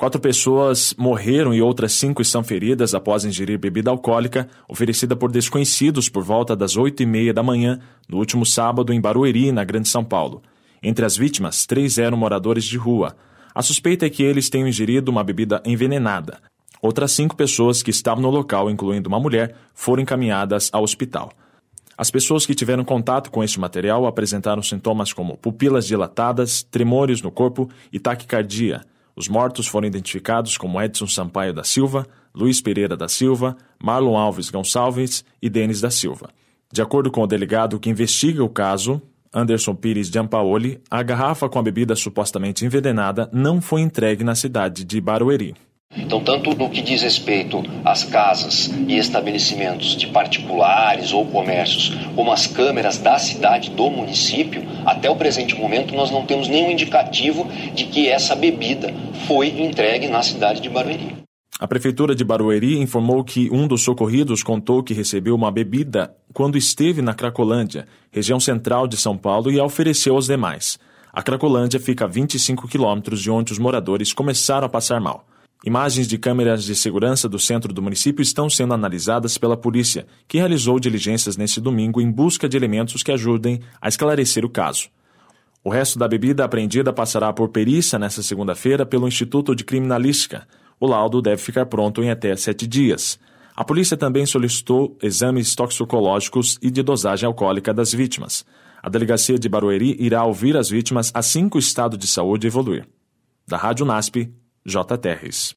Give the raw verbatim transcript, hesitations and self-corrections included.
Quatro pessoas morreram e outras cinco estão feridas após ingerir bebida alcoólica oferecida por desconhecidos por volta das oito e meia da manhã no último sábado em Barueri, na Grande São Paulo. Entre as vítimas, três eram moradores de rua. A suspeita é que eles tenham ingerido uma bebida envenenada. Outras cinco pessoas que estavam no local, incluindo uma mulher, foram encaminhadas ao hospital. As pessoas que tiveram contato com este material apresentaram sintomas como pupilas dilatadas, tremores no corpo e taquicardia. Os mortos foram identificados como Edson Sampaio da Silva, Luiz Pereira da Silva, Marlon Alves Gonçalves e Denis da Silva. De acordo com o delegado que investiga o caso, Anderson Pires Giampaoli, a garrafa com a bebida supostamente envenenada não foi entregue na cidade de Barueri. Então, tanto no que diz respeito às casas e estabelecimentos de particulares ou comércios, como as câmeras da cidade, do município, até o presente momento nós não temos nenhum indicativo de que essa bebida foi entregue na cidade de Barueri. A Prefeitura de Barueri informou que um dos socorridos contou que recebeu uma bebida quando esteve na Cracolândia, região central de São Paulo, e a ofereceu aos demais. A Cracolândia fica a vinte e cinco quilômetros de onde os moradores começaram a passar mal. Imagens de câmeras de segurança do centro do município estão sendo analisadas pela polícia, que realizou diligências neste domingo em busca de elementos que ajudem a esclarecer o caso. O resto da bebida apreendida passará por perícia nesta segunda-feira pelo Instituto de Criminalística. O laudo deve ficar pronto em até sete dias. A polícia também solicitou exames toxicológicos e de dosagem alcoólica das vítimas. A delegacia de Barueri irá ouvir as vítimas assim que o estado de saúde evoluir. Da Rádio N A S P, J. Terres.